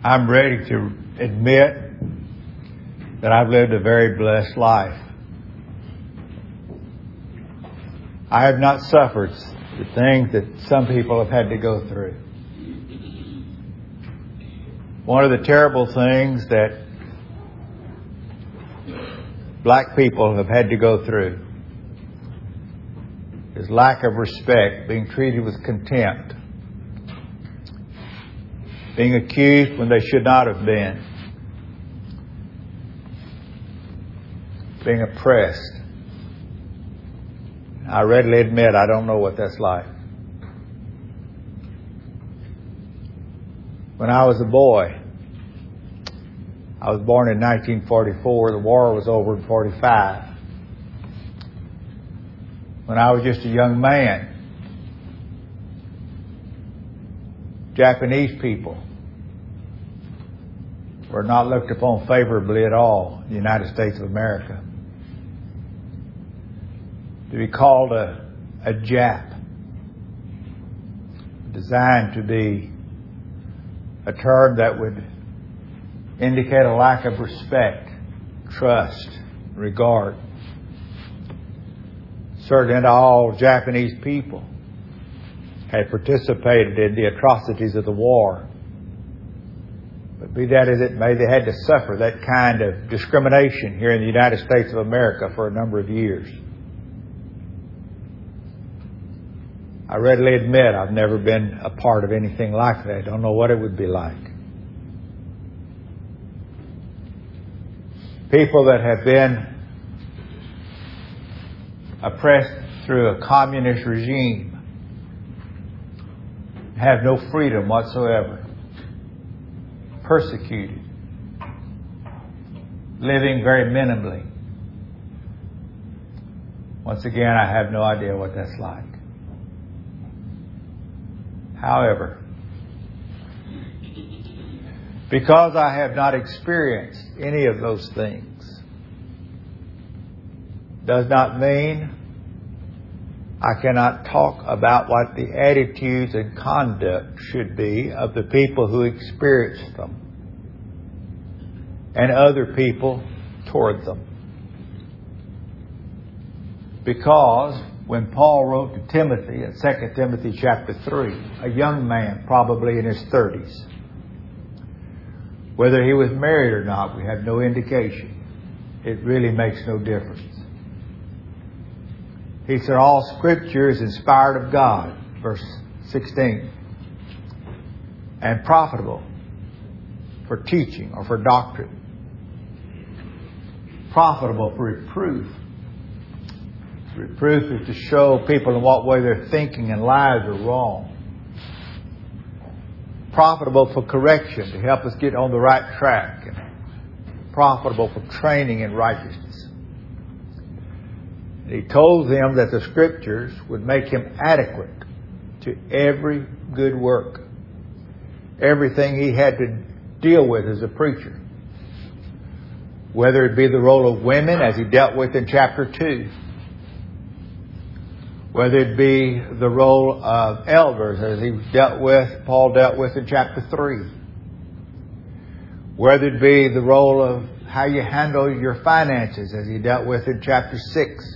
I'm ready to admit that I've lived a very blessed life. I have not suffered the things that some people have had to go through. One of the terrible things that black people have had to go through is lack of respect, being treated with contempt, being accused when they should not have been, being oppressed. I readily admit I don't know what that's like. When I was a boy, I was born in 1944. The war was over in 45. When I was just a young man, Japanese people were not looked upon favorably at all in the United States of America. To be called a Jap, designed to be a term that would indicate a lack of respect, trust, regard. Certainly all Japanese people had participated in the atrocities of the war. But be that as it may, they had to suffer that kind of discrimination here in the United States of America for a number of years. I readily admit I've never been a part of anything like that. I don't know what it would be like. People that have been oppressed through a communist regime have no freedom whatsoever. Persecuted. Living very minimally. Once again, I have no idea what that's like. However, because I have not experienced any of those things, does not mean I cannot talk about what the attitudes and conduct should be of the people who experienced them and other people toward them. Because when Paul wrote to Timothy in 2 Timothy chapter 3, a young man, probably in his 30s, whether he was married or not, we have no indication. It really makes no difference. He said, all Scripture is inspired of God, verse 16, and profitable for teaching or for doctrine, profitable for reproof. Reproof is to show people in what way their thinking and lives are wrong. Profitable for correction, to help us get on the right track. And profitable for training in righteousness. And he told them that the Scriptures would make him adequate to every good work. Everything he had to deal with as a preacher. Whether it be the role of women, as he dealt with in chapter 2. Whether it be the role of elders, as Paul dealt with in chapter 3. Whether it be the role of how you handle your finances, as he dealt with in chapter 6.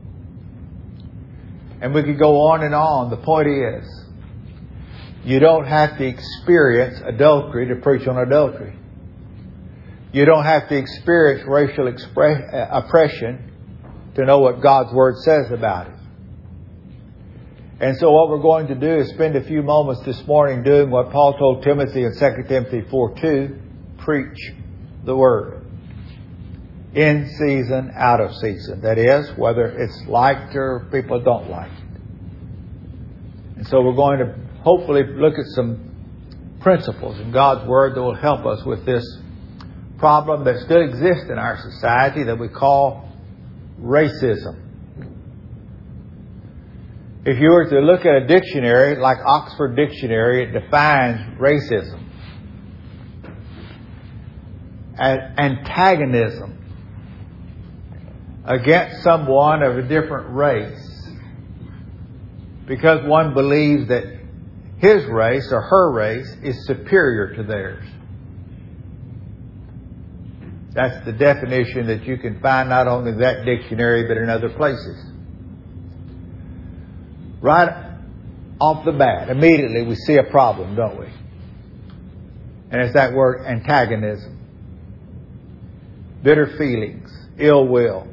And we could go on and on. The point is, you don't have to experience adultery to preach on adultery. You don't have to experience racial oppression to know what God's Word says about it. And so what we're going to do is spend a few moments this morning doing what Paul told Timothy in 2 Timothy 4:2, preach the Word. In season, out of season. That is, whether it's liked or people don't like it. And so we're going to hopefully look at some principles in God's Word that will help us with this problem that still exists in our society that we call racism. If you were to look at a dictionary, like Oxford Dictionary, it defines racism as antagonism against someone of a different race because one believes that his race or her race is superior to theirs. That's the definition that you can find not only in that dictionary but in other places. Right off the bat, immediately we see a problem, don't we? And it's that word antagonism. Bitter feelings, ill will.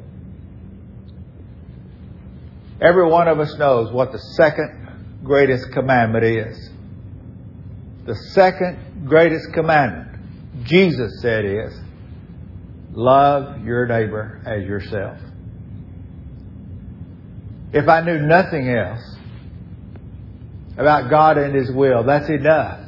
Every one of us knows what the second greatest commandment is. The second greatest commandment, Jesus said, is love your neighbor as yourself. If I knew nothing else about God and His will, that's enough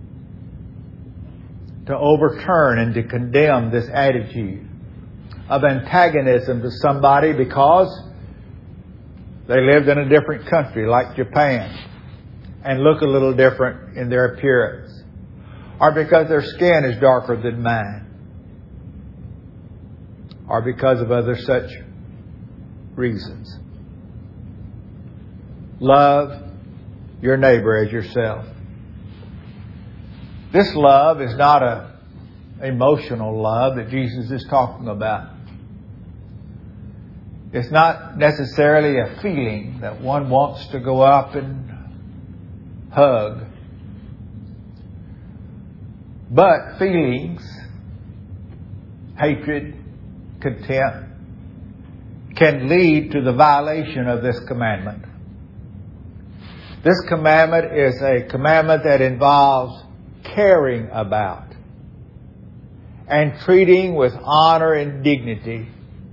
to overturn and to condemn this attitude of antagonism to somebody because they lived in a different country like Japan and look a little different in their appearance, or because their skin is darker than mine, or because of other such reasons. Love your neighbor as yourself. This love is not an emotional love that Jesus is talking about. It's not necessarily a feeling that one wants to go up and hug. But feelings, hatred, contempt, can lead to the violation of this commandment. This commandment is a commandment that involves caring about and treating with honor and dignity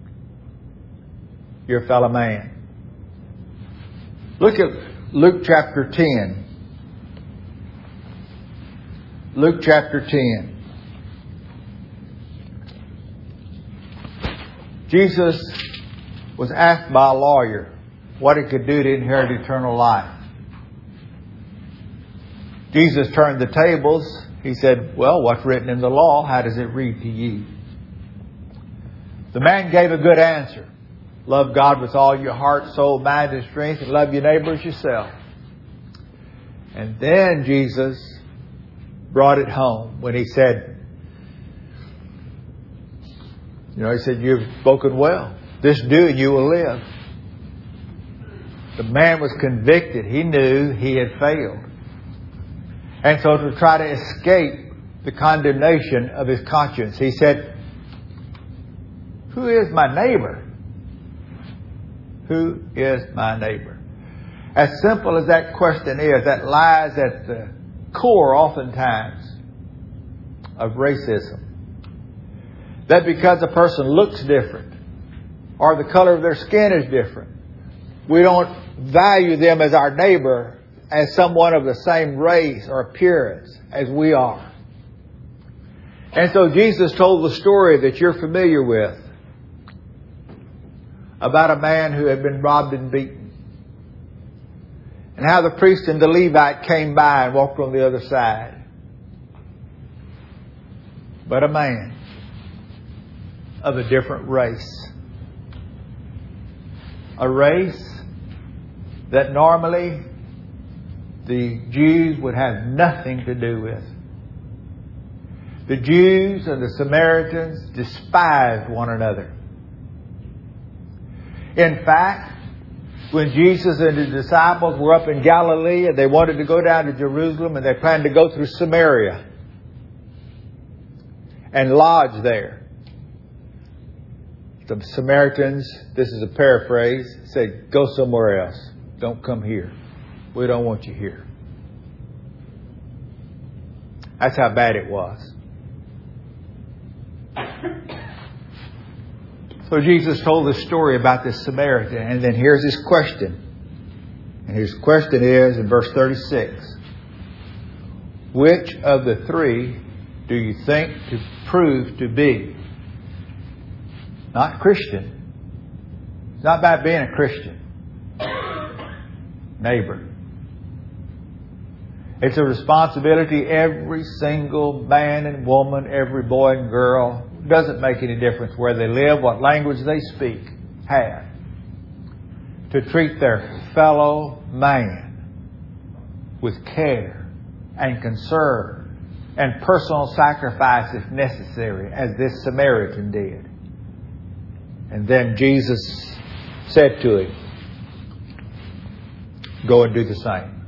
your fellow man. Look at Luke chapter 10. Luke chapter 10. Jesus was asked by a lawyer what he could do to inherit eternal life. Jesus turned the tables. He said, well, what's written in the law? How does it read to you? The man gave a good answer. Love God with all your heart, soul, mind, and strength, and love your neighbor as yourself. And then Jesus brought it home when he said, he said, you've spoken well. This do and you will live. The man was convicted. He knew he had failed. And so to try to escape the condemnation of his conscience, he said, who is my neighbor? Who is my neighbor? As simple as that question is, that lies at the core oftentimes of racism. That because a person looks different or the color of their skin is different, we don't value them as our neighbor, as someone of the same race or appearance as we are. And so Jesus told the story that you're familiar with about a man who had been robbed and beaten, and how the priest and the Levite came by and walked on the other side. But a man of a different race. A race that normally the Jews would have nothing to do with. The Jews and the Samaritans despised one another. In fact, when Jesus and his disciples were up in Galilee and they wanted to go down to Jerusalem and they planned to go through Samaria and lodge there, the Samaritans, this is a paraphrase, said, go somewhere else. Don't come here. We don't want you here. That's how bad it was. So Jesus told this story about this Samaritan, and then here's his question. And his question is in verse 36. Which of the three do you think to prove to be not Christian? It's not about being a Christian. Neighbor. It's a responsibility every single man and woman, every boy and girl, doesn't make any difference where they live, what language they speak, have to treat their fellow man with care and concern and personal sacrifice if necessary, as this Samaritan did. And then Jesus said to him, go and do the same.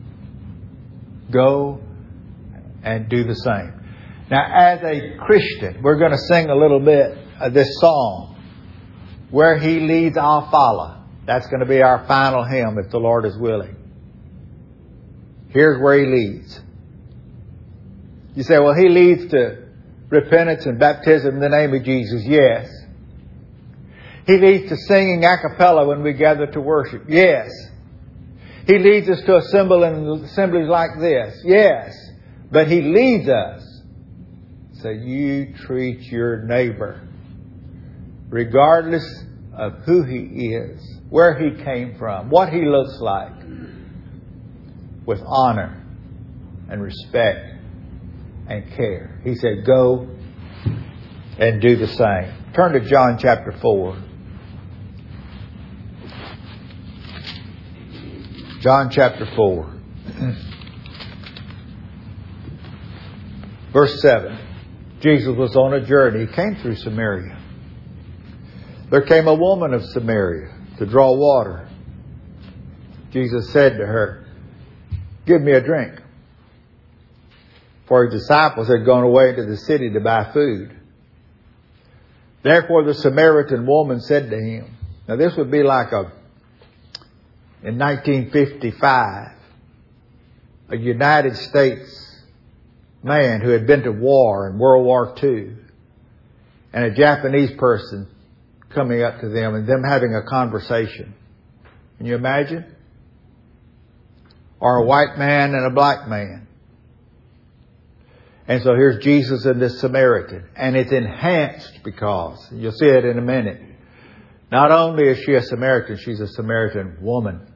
Go and do the same. Now, as a Christian, we're going to sing a little bit of this song, Where He Leads, I'll Follow. That's going to be our final hymn, if the Lord is willing. Here's where He leads. You say, well, He leads to repentance and baptism in the name of Jesus. Yes. He leads to singing a cappella when we gather to worship. Yes. He leads us to assemble in assemblies like this. Yes. But He leads us so you treat your neighbor, regardless of who he is, where he came from, what he looks like, with honor and respect and care. He said, go and do the same. Turn to John chapter 4. John chapter 4. Verse 7. Jesus was on a journey. He came through Samaria. There came a woman of Samaria to draw water. Jesus said to her, give me a drink. For His disciples had gone away to the city to buy food. Therefore the Samaritan woman said to Him, now this would be like in 1955, a United States man who had been to war in World War II, and a Japanese person coming up to them and them having a conversation. Can you imagine? Or a white man and a black man. And so here's Jesus and this Samaritan. And it's enhanced because, you'll see it in a minute, not only is she a Samaritan, she's a Samaritan woman.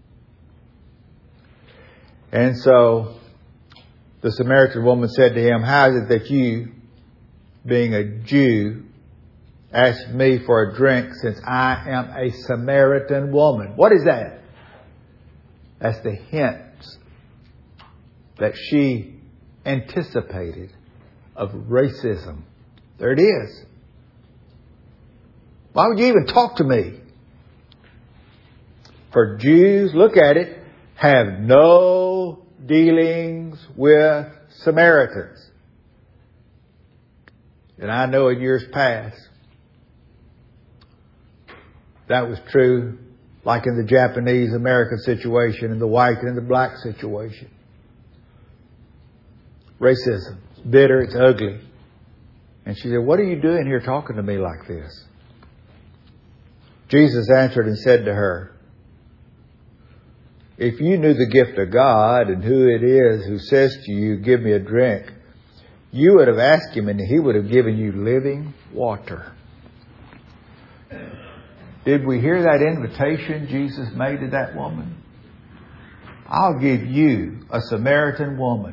And so the Samaritan woman said to him, how is it that you, being a Jew, asked me for a drink since I am a Samaritan woman? What is that? That's the hint that she anticipated of racism. There it is. Why would you even talk to me? For Jews, look at it, have no dealings with Samaritans. And I know in years past, that was true, like in the Japanese-American situation, and the white and the black situation. Racism. It's bitter, it's ugly. And she said, what are you doing here talking to me like this? Jesus answered and said to her, if you knew the gift of God and who it is who says to you, give me a drink, you would have asked Him and He would have given you living water. Did we hear that invitation Jesus made to that woman? I'll give you, a Samaritan woman,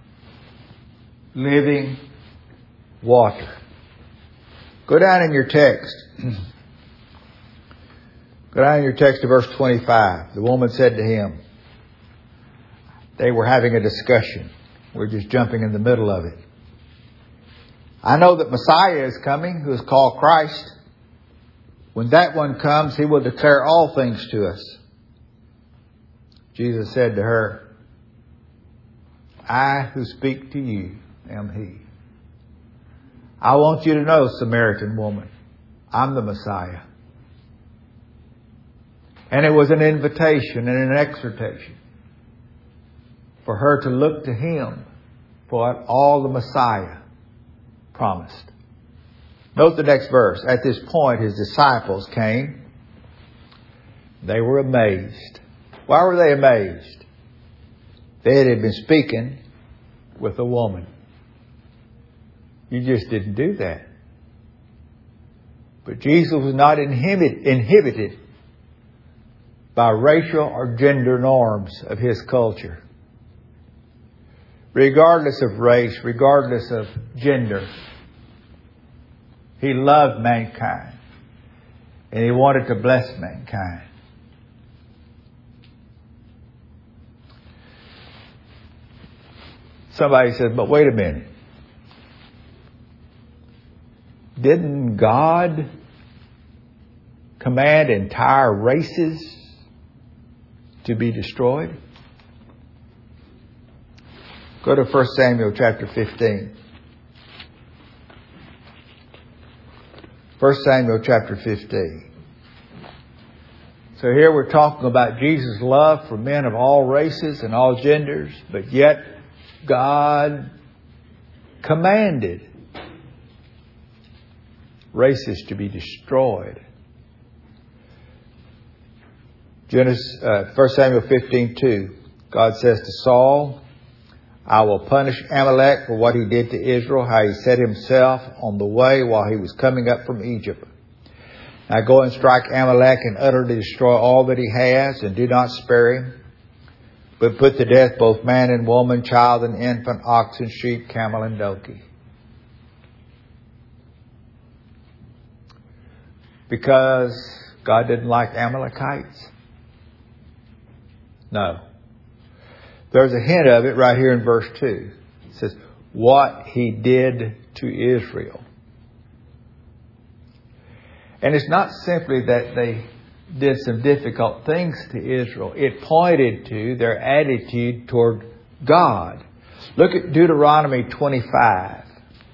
living water. Go down in your text. Go down in your text to verse 25. The woman said to Him, they were having a discussion. We're just jumping in the middle of it. I know that Messiah is coming, who is called Christ. When that one comes, He will declare all things to us. Jesus said to her, I who speak to you am He. I want you to know, Samaritan woman, I'm the Messiah. And it was an invitation and an exhortation for her to look to Him for what all the Messiah promised. Note the next verse. At this point, His disciples came. They were amazed. Why were they amazed? They had been speaking with a woman. You just didn't do that. But Jesus was not inhibited by racial or gender norms of His culture. Regardless of race, regardless of gender, He loved mankind. And He wanted to bless mankind. Somebody says, but wait a minute. Didn't God command entire races to be destroyed? Go to 1 Samuel chapter 15. 1 Samuel chapter 15. So here we're talking about Jesus' love for men of all races and all genders, but yet God commanded races to be destroyed. 1 Samuel 15:2. God says to Saul, I will punish Amalek for what he did to Israel, how he set himself on the way while he was coming up from Egypt. Now go and strike Amalek and utterly destroy all that he has, and do not spare him, but put to death both man and woman, child and infant, ox and sheep, camel and donkey. Because God didn't like Amalekites? No. There's a hint of it right here in verse 2. It says, what he did to Israel. And it's not simply that they did some difficult things to Israel. It pointed to their attitude toward God. Look at Deuteronomy 25.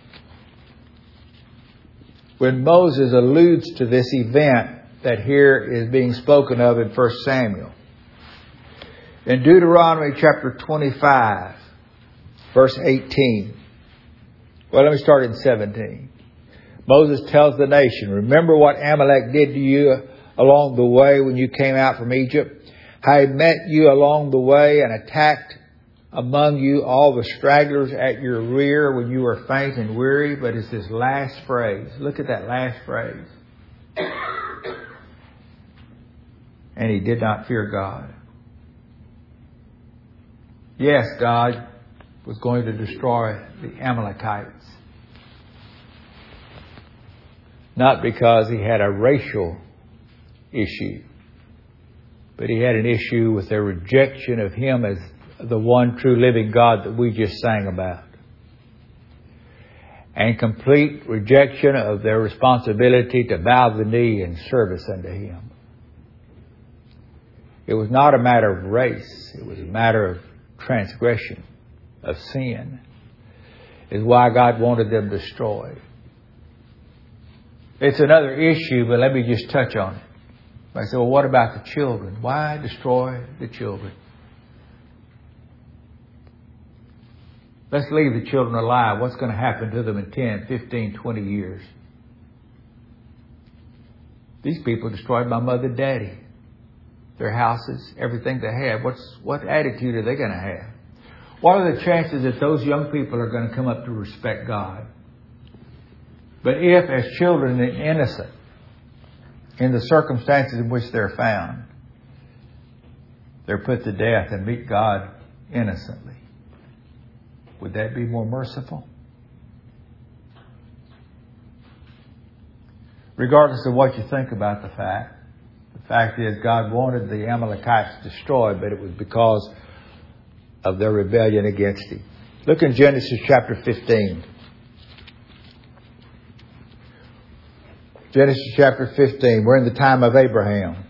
When Moses alludes to this event that here is being spoken of in 1 Samuel. In Deuteronomy chapter 25, verse 18. Well, let me start in 17. Moses tells the nation, remember what Amalek did to you along the way when you came out from Egypt? How he met you along the way and attacked among you all the stragglers at your rear when you were faint and weary. But it's this last phrase. Look at that last phrase. And he did not fear God. Yes, God was going to destroy the Amalekites. Not because he had a racial issue, but he had an issue with their rejection of him as the one true living God that we just sang about. And complete rejection of their responsibility to bow the knee in service unto him. It was not a matter of race. It was a matter of transgression, of sin. Is why God wanted them destroyed. It's another issue, but let me just touch on it. I say, well, what about the children? Why destroy the children? Let's leave the children alive. What's going to happen to them in 10, 15, 20 years? These people destroyed my mother and daddy. Their houses, everything they have. What attitude are they going to have? What are the chances that those young people are going to come up to respect God? But if, as children and innocent, in the circumstances in which they're found, they're put to death and meet God innocently, would that be more merciful? Regardless of what you think about the fact is God wanted the Amalekites destroyed, but it was because of their rebellion against him. Look in Genesis chapter 15. Genesis chapter 15. We're in the time of Abraham.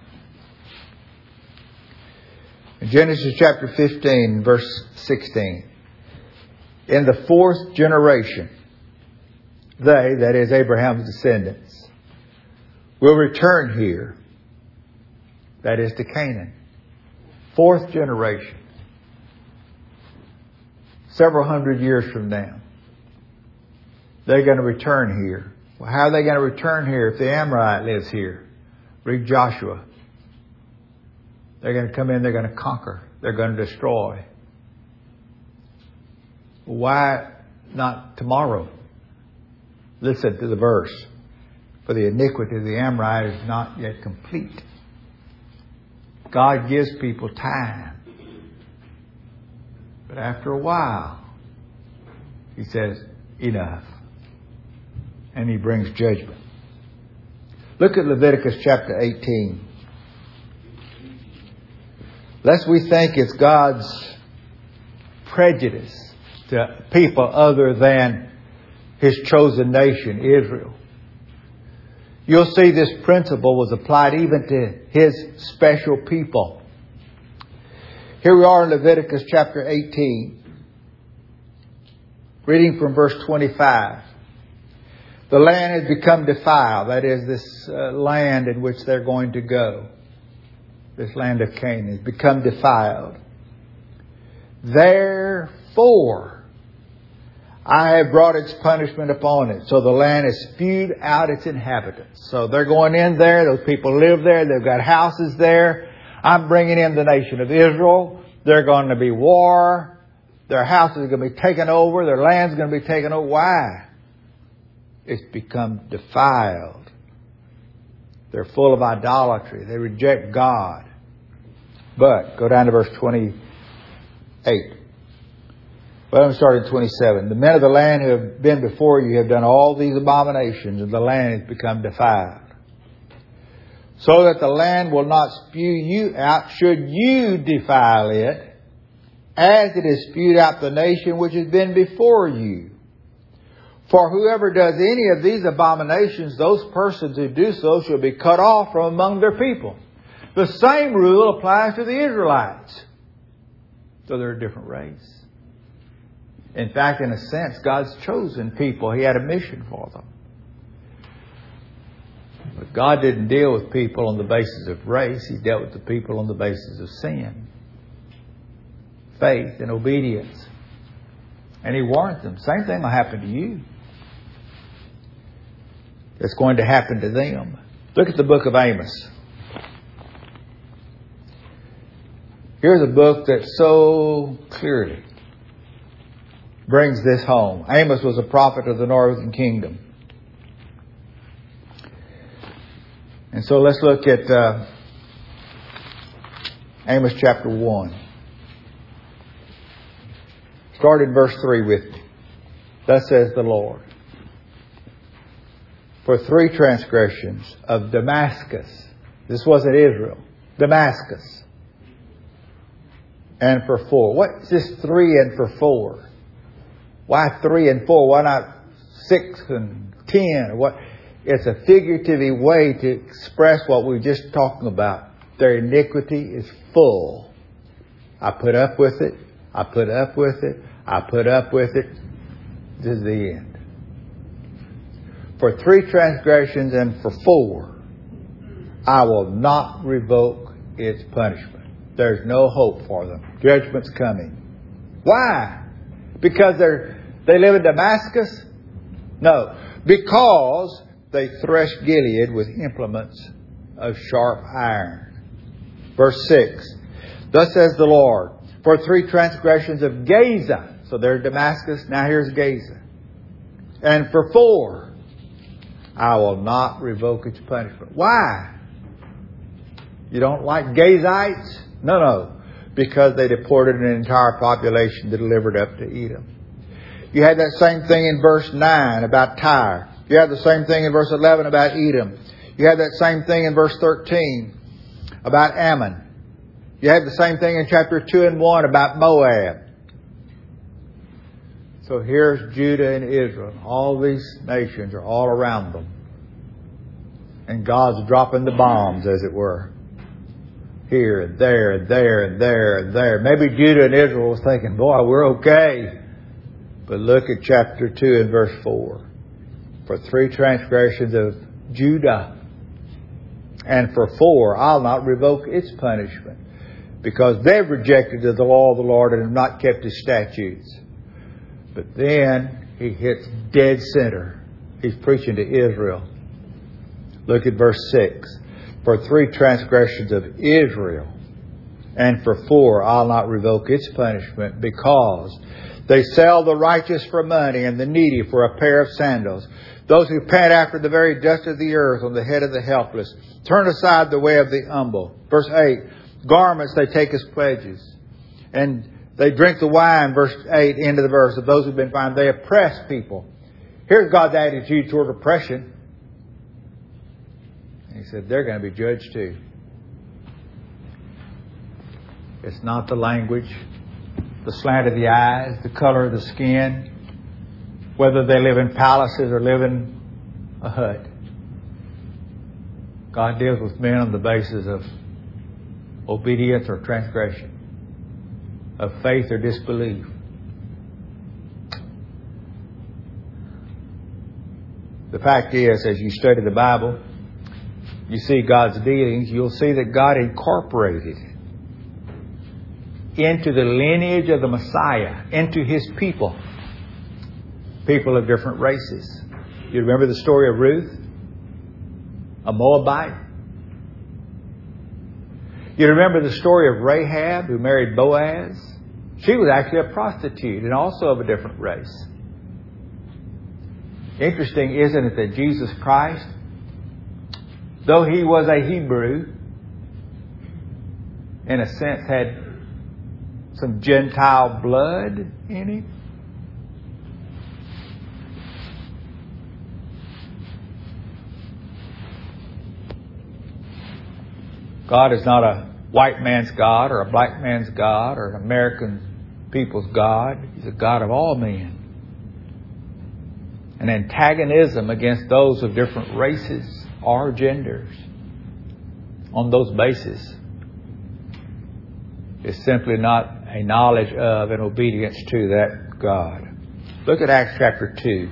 In Genesis chapter 15, verse 16. In the fourth generation, they, that is Abraham's descendants, will return here, that is to Canaan. Fourth generation. Several hundred years from now. They're going to return here. Well, how are they going to return here if the Amorite lives here? Read Joshua. They're going to come in, they're going to conquer. They're going to destroy. Why not tomorrow? Listen to the verse. For the iniquity of the Amorite is not yet complete. God gives people time. But after a while, he says, enough. And he brings judgment. Look at Leviticus chapter 18. Lest we think it's God's prejudice to people other than His chosen nation, Israel. You'll see this principle was applied even to His special people. Here we are in Leviticus chapter 18, reading from verse 25. The land has become defiled. That is, this land in which they're going to go. This land of Canaan has become defiled. Therefore, I have brought its punishment upon it. So the land has spewed out its inhabitants. So they're going in there. Those people live there. They've got houses there. I'm bringing in the nation of Israel. They're going to be war. Their houses are going to be taken over. Their land's going to be taken over. Why? It's become defiled. They're full of idolatry. They reject God. But, go down to verse 28. Well, I'm starting at 27. The men of the land who have been before you have done all these abominations, and the land has become defiled. So that the land will not spew you out, should you defile it, as it has spewed out the nation which has been before you. For whoever does any of these abominations, those persons who do so shall be cut off from among their people. The same rule applies to the Israelites. So they're a different race. In fact, in a sense, God's chosen people. He had a mission for them. But God didn't deal with people on the basis of race. He dealt with the people on the basis of sin, faith, and obedience. And He warned them. Same thing will happen to you. It's going to happen to them. Look at the book of Amos. Here's a book that so clearly brings this home. Amos was a prophet of the northern kingdom. And so let's look at Amos chapter 1. Start in verse 3 with me. Thus says the Lord. For 3 transgressions of Damascus. This wasn't Israel. Damascus. And for 4. What's this 3 and for 4? Why 3 and 4? Why not 6 and 10? Or what? It's a figurative way to express what we were just talking about. Their iniquity is full. I put up with it. I put up with it. I put up with it. This is the end. For 3 transgressions and for 4, I will not revoke its punishment. There's no hope for them. Judgment's coming. Why? Because they live in Damascus? No. Because they threshed Gilead with implements of sharp iron. Verse 6. Thus says the Lord, for 3 transgressions of Gaza. So there's Damascus, now here's Gaza. And for 4, I will not revoke its punishment. Why? You don't like Gazites? No. Because they deported an entire population that delivered up to Edom. You had that same thing in verse 9 about Tyre. You have the same thing in verse 11 about Edom. You have that same thing in verse 13 about Ammon. You have the same thing in chapter 2 and 1 about Moab. So here's Judah and Israel. All these nations are all around them. And God's dropping the bombs, as it were. Here and there and there and there and there. Maybe Judah and Israel was thinking, boy, we're okay. But look at chapter 2 and verse 4. For 3 transgressions of Judah. And for 4, I'll not revoke its punishment. Because they've rejected the law of the Lord and have not kept His statutes. But then He hits dead center. He's preaching to Israel. Look at verse 6. For 3 transgressions of Israel. And for 4, I'll not revoke its punishment, because they sell the righteous for money and the needy for a pair of sandals. Those who pant after the very dust of the earth on the head of the helpless. Turn aside the way of the humble. Verse 8. Garments they take as pledges. And they drink the wine, verse 8, into the verse, of those who've been found. They oppress people. Here's God's attitude toward oppression. He said, they're going to be judged too. It's not the language. the slant of the eyes, the color of the skin, whether they live in palaces or live in a hut. God deals with men on the basis of obedience or transgression, of faith or disbelief. The fact is, as you study the Bible, you see God's dealings, you'll see that God incorporated into the lineage of the Messiah, into His people of different races. You remember the story of Ruth, a Moabite? You remember the story of Rahab, who married Boaz? She was actually a prostitute and also of a different race. Interesting, isn't it, that Jesus Christ, though He was a Hebrew, in a sense had some Gentile blood in Him? God is not a white man's God or a black man's God or an American people's God. He's a God of all men. An antagonism against those of different races or genders on those bases is simply not a knowledge of and obedience to that God. Look at Acts chapter 2.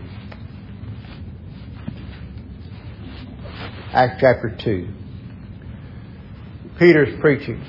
Acts chapter 2. Peter's preaching.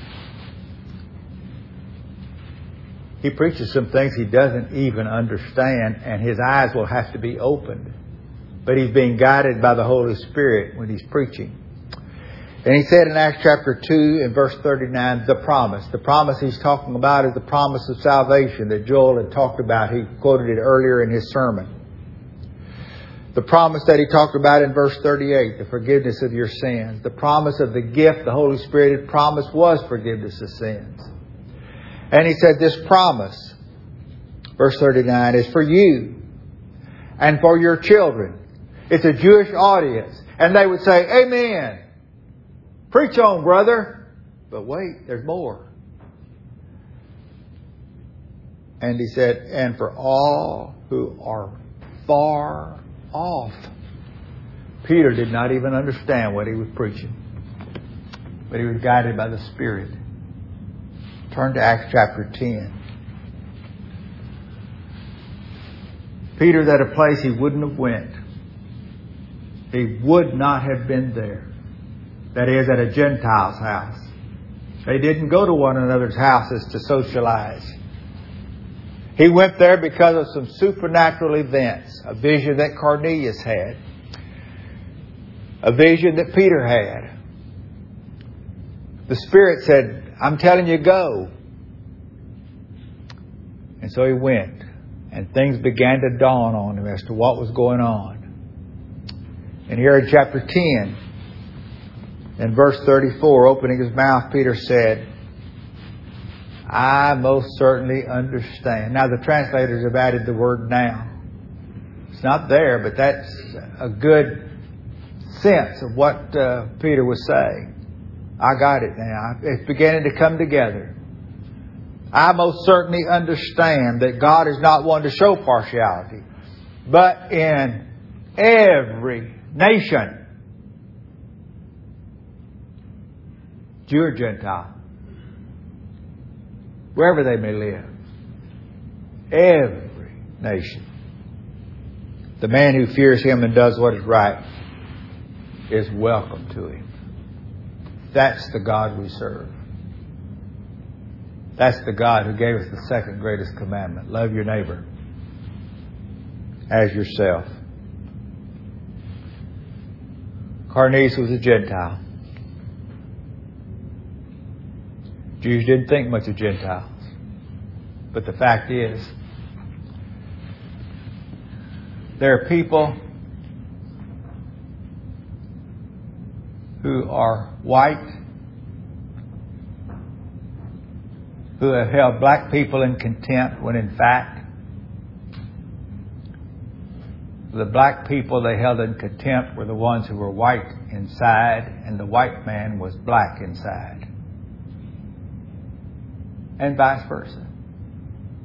He preaches some things he doesn't even understand, and his eyes will have to be opened. But he's being guided by the Holy Spirit when he's preaching. And he said in Acts chapter 2 and verse 39, the promise. The promise he's talking about is the promise of salvation that Joel had talked about. He quoted it earlier in his sermon. The promise that he talked about in verse 38, the forgiveness of your sins. The promise of the gift the Holy Spirit had promised was forgiveness of sins. And he said this promise, verse 39, is for you and for your children. It's a Jewish audience. And they would say, Amen. Preach on, brother. But wait, there's more. And he said, and for all who are far off. Peter did not even understand what he was preaching, but he was guided by the Spirit. Turn to Acts chapter 10. Peter's at a place he wouldn't have went. He would not have been there. That is, at a Gentile's house. They didn't go to one another's houses to socialize. He went there because of some supernatural events. A vision that Cornelius had. A vision that Peter had. The Spirit said, I'm telling you, go. And so he went. And things began to dawn on him as to what was going on. And here in chapter 10, in verse 34, opening his mouth, Peter said, I most certainly understand. Now the translators have added the word now. It's not there, but that's a good sense of what Peter was saying. I got it now. It's beginning to come together. I most certainly understand that God is not one to show partiality, but in every nation, Jew or Gentile, wherever they may live, every nation, the man who fears Him and does what is right is welcome to Him. That's the God we serve. That's the God who gave us the second greatest commandment. Love your neighbor as yourself. Cornelius was a Gentile. Jews didn't think much of Gentiles. But the fact is, there are people who are white, who have held black people in contempt when in fact the black people they held in contempt were the ones who were white inside, and the white man was black inside. And vice versa.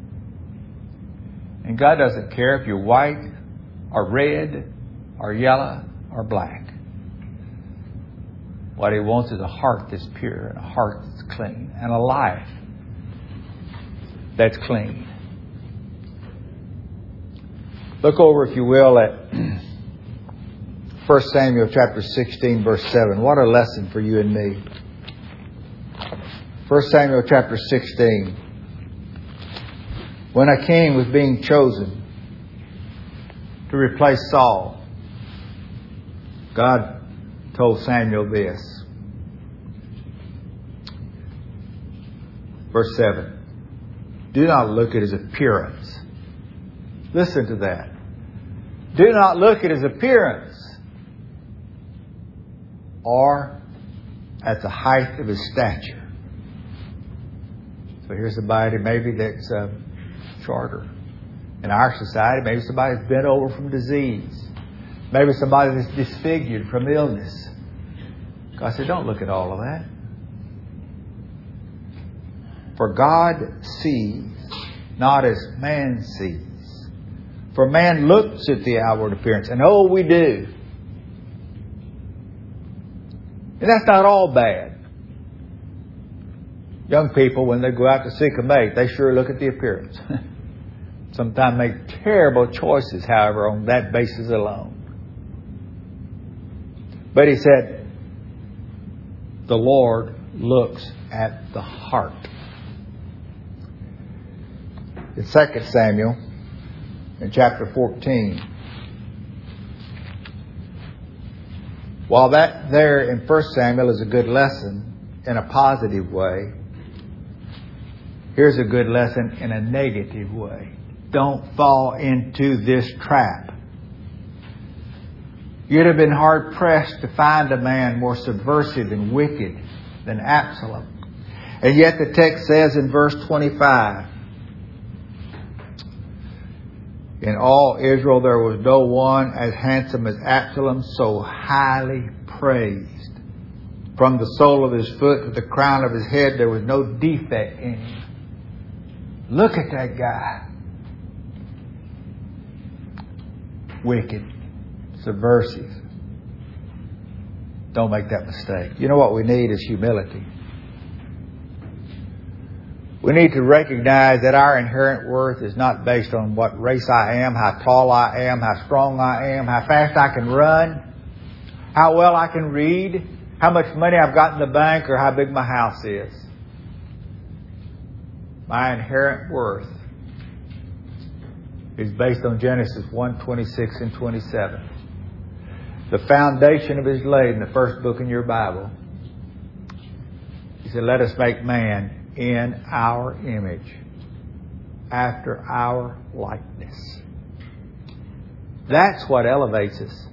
And God doesn't care if you're white or red or yellow or black. What He wants is a heart that's pure and a heart that's clean and a life that's clean. Look over, if you will, at 1 Samuel chapter 16, verse 7. What a lesson for you and me. 1 Samuel chapter 16. When a king was being chosen to replace Saul, God told Samuel this. Verse 7. Do not look at his appearance. Listen to that. Do not look at his appearance or at the height of his stature. So here's somebody maybe that's shorter. In our society, maybe somebody that's bent over from disease. Maybe somebody that's disfigured from illness. God said, don't look at all of that. For God sees not as man sees. For man looks at the outward appearance, and oh, we do. And that's not all bad. Young people, when they go out to seek a mate, they sure look at the appearance. Sometimes make terrible choices, however, on that basis alone. But He said, the Lord looks at the heart. In 2 Samuel, in chapter 14, while that there in 1 Samuel is a good lesson in a positive way, here's a good lesson in a negative way. Don't fall into this trap. You'd have been hard pressed to find a man more subversive and wicked than Absalom. And yet the text says in verse 25, in all Israel there was no one as handsome as Absalom, so highly praised. From the sole of his foot to the crown of his head, there was no defect in him. Look at that guy. Wicked. Subversive. Don't make that mistake. You know what we need is humility. We need to recognize that our inherent worth is not based on what race I am, how tall I am, how strong I am, how fast I can run, how well I can read, how much money I've got in the bank, or how big my house is. My inherent worth is based on Genesis 1:26 and 27. The foundation of it is laid in the first book in your Bible. He said, let us make man in our image, after our likeness. That's what elevates us.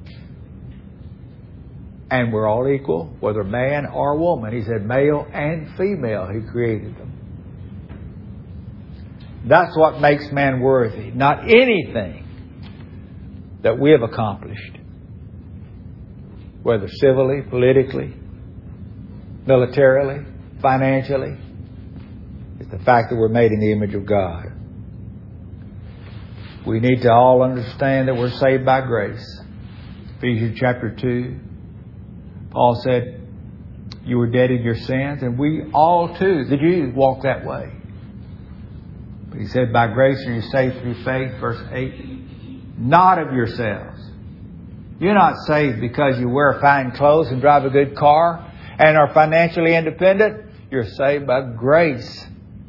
And we're all equal, whether man or woman. He said male and female, He created them. That's what makes man worthy, not anything that we have accomplished, whether civilly, politically, militarily, financially. It's the fact that we're made in the image of God. We need to all understand that we're saved by grace. Ephesians chapter 2, Paul said, you were dead in your sins, and we all too, the Jews, walk that way. But he said, by grace are you saved through faith, verse 8, not of yourselves. You're not saved because you wear fine clothes and drive a good car and are financially independent. You're saved by grace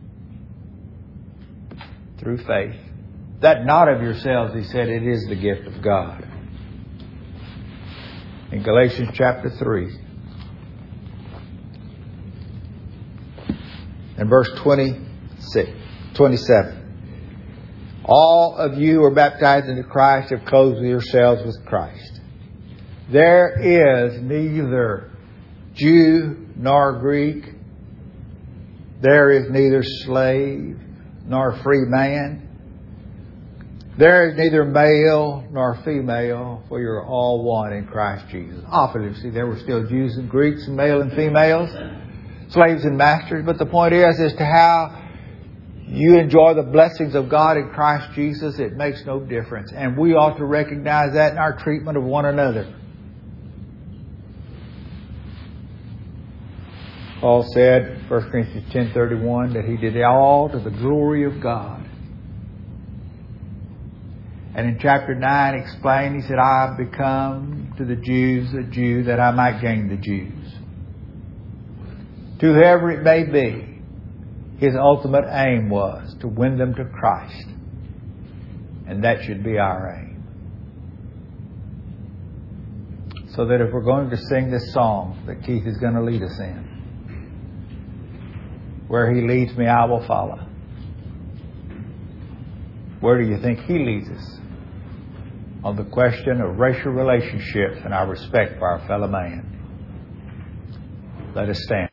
through faith. That not of yourselves, he said, it is the gift of God. In Galatians chapter 3 and verse 27. All of you who are baptized into Christ have clothed yourselves with Christ. There is neither Jew nor Greek. There is neither slave nor free man. There is neither male nor female, for you're all one in Christ Jesus. Obviously, there were still Jews and Greeks and male and females, slaves and masters. But the point is as to how You enjoy the blessings of God in Christ Jesus, it makes no difference. And we ought to recognize that in our treatment of one another. Paul said, 1 Corinthians 10:31, that he did all to the glory of God. And in chapter 9 explained, he said, I have become to the Jews a Jew that I might gain the Jews. To whoever it may be, his ultimate aim was to win them to Christ. And that should be our aim. So that if we're going to sing this song that Keith is going to lead us in, where he leads me, I will follow. Where do you think he leads us? On the question of racial relationships and our respect for our fellow man. Let us stand.